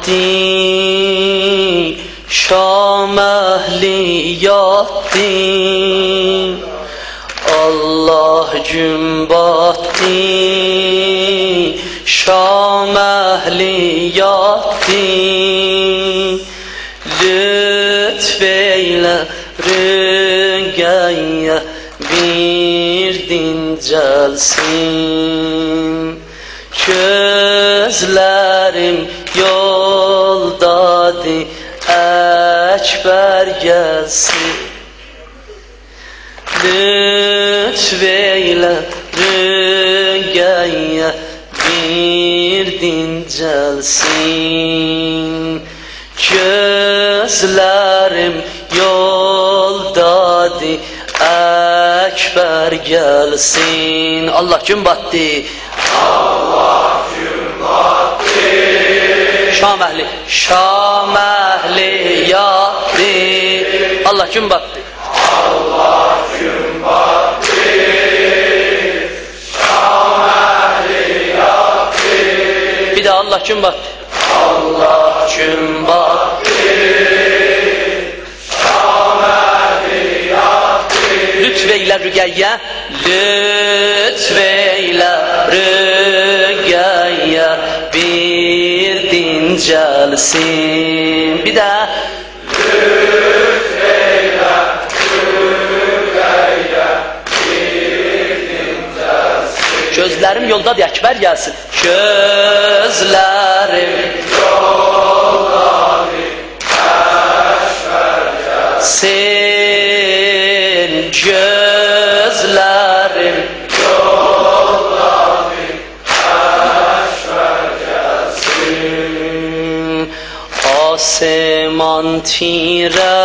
batdi Şam əhliyatdi Allah gün batdi Şam əhliyatdi Lütf eylə rüqəyyə bir dincəlsin Gözlərim yoldadır Əkbər gəlsin Lütf eylə rüqəyyə bir dincəlsin Gözlərim yoldadır Əkbər gəlsin Allah gün batdı Allah gün batdı Şam əhli Şam əhli yatdı Allah gün batdı Allah gün batdı Şam əhli yatdı Bir daha Allah gün batdı Allah gün batdı Şam əhli yatdı Lütf eylə rüqəyyə Lütf eylə rüqəyyə bir dincəlsin Bir də Lütf eylə rüqəyyə bir dincəlsin Gözlərim yoldadır Əkbər gəlsin Gözlərim yoldadır Əkbər gəlsin Gözlərim yoldadır Əkbər gəlsin Asman tirə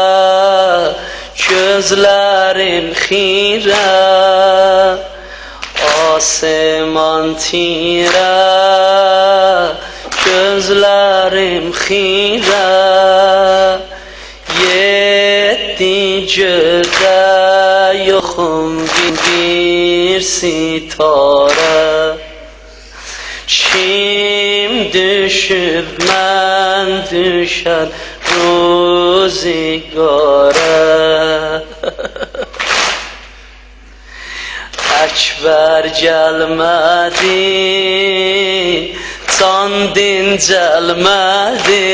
Gözlərim xirə Asman tirə Gözlərim xirə Yeddi gödə yoxum bir sitarə Kim düşüb mən düşər ruzigara Əkbər gəlmədi can dincəlmədi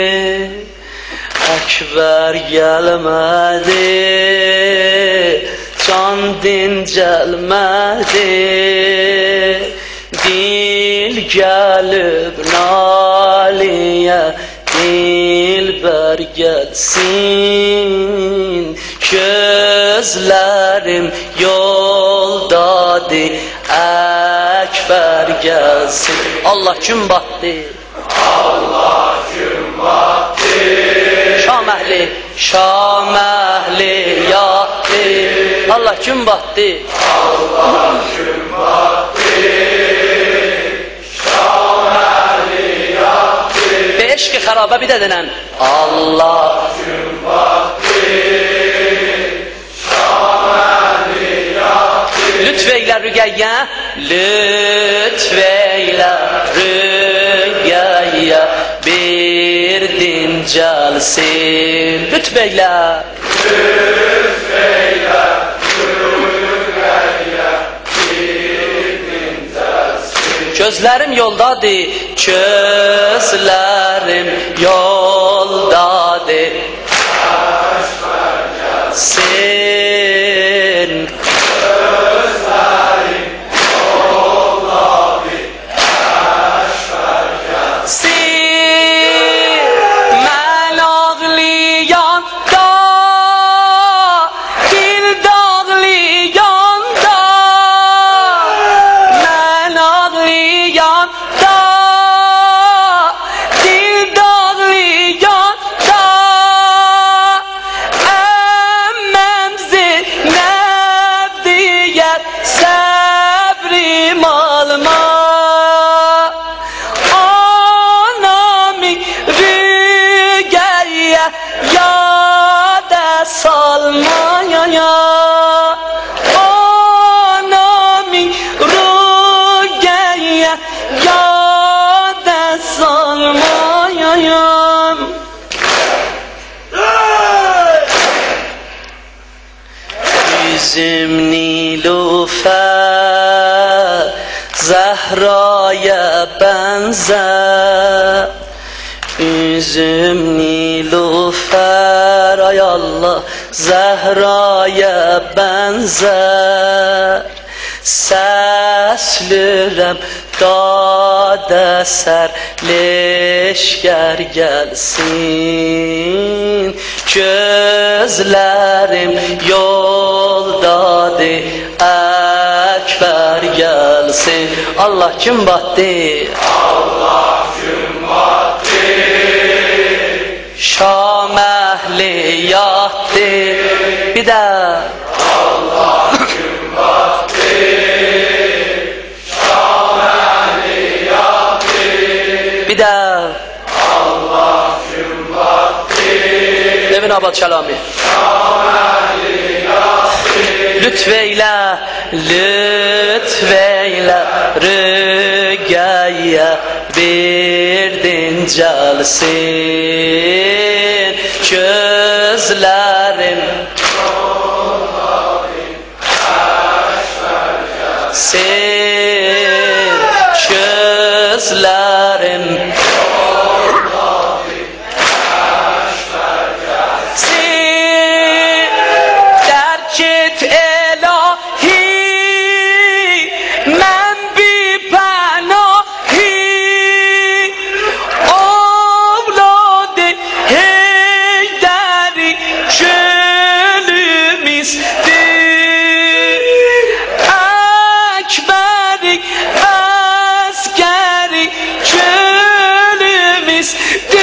Əkbər gəlmədi can dincəlmədi Dil gəlib naliyə dilbər gəlsin Gözlərim yoldadır Əkbər gəlsin Allah gün batdı Allah gün batdı Şam əhli yatdı Allah gün batdı Allah gün batdı Şam əhli yatdı Beşki xarabə bir də denən Allah gün batdı Şam əhli yatdı Lütf eylə rüqəyyə Lütf eylə rüqəyyə bir dincəlsin Lütf eylə Lütf eylə rüqəyyə bir dincəlsin Gözlərim yoldadır Gözlərim yoldadır Əkbər gəlsin Gözlərim yoldadır Əkbər gəlsin Mən ağlayanda Dil dağlayanda Mən ağlayanda Dil dağlayanda Əmməm Zehra'ya benzer. Üzüm Nilüfer ay Allah Zehra'ya benzer. Səslürəm dad əsər leşkər gəlsin. Gözlərim yoldadır Əkbər gəlsin. Allah kim batdı? Allah kim batdı? Şam əhli yatdı. Bir də Allah kim batdı? Şam əhli yatdı. bir də Allah kim batdı? Nevin Abad Kəlami. Şam əhli yatdı. Lütfeyle, lütfeyle rügaya birdin gelsin. Gözlerim sen, gözlerim sen, terk et ilahi, men bir panahi, avladı Heyderi gönlümüzdir. Ekberi askeri gönlümüzdir.